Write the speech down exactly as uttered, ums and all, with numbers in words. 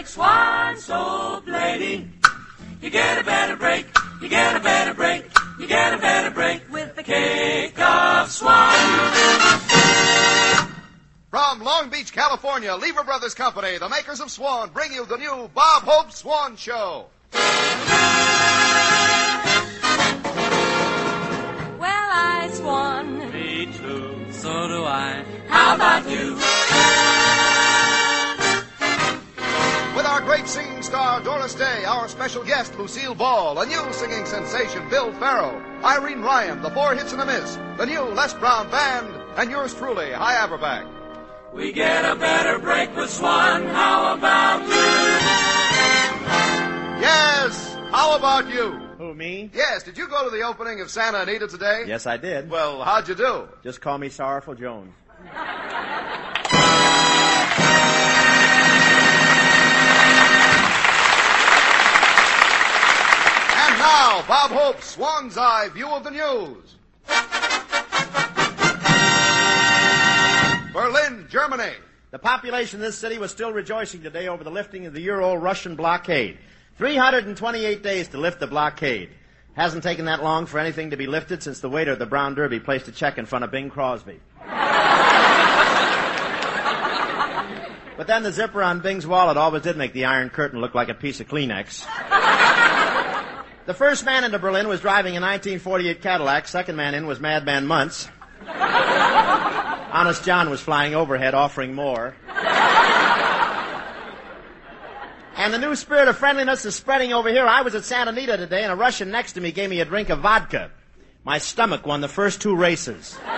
break, Swan Soap Lady. You get a better break, you get a better break, you get a better break with the cake of Swan. From Long Beach, California, Lever Brothers Company, the makers of Swan, bring you the new Bob Hope Swan Show. Well, I swan. Me too. So do I. How about you? With our great singing star, Doris Day, our special guest, Lucille Ball, a new singing sensation, Bill Farrow, Irene Ryan, the Four Hits and a Miss, the new Les Brown Band, and yours truly, Hi Averback. We get a better break with Swan. How about you? Yes, how about you? Who, me? Yes, did you go to the opening of Santa Anita today? Yes, I did. Well, how'd you do? Just call me Sorrowful Jones. And now, Bob Hope's Swan's Eye View of the News. Berlin, Germany. The population of this city was still rejoicing today over the lifting of the year-old Russian blockade. three hundred twenty-eight days to lift the blockade. Hasn't taken that long for anything to be lifted since the waiter at the Brown Derby placed a check in front of Bing Crosby. But then the zipper on Bing's wallet always did make the Iron Curtain look like a piece of Kleenex. The first man into Berlin was driving a nineteen forty-eight Cadillac. Second man in was Madman Muntz. Honest John was flying overhead offering more. And the new spirit of friendliness is spreading over here. I was at Santa Anita today, and a Russian next to me gave me a drink of vodka. My stomach won the first two races.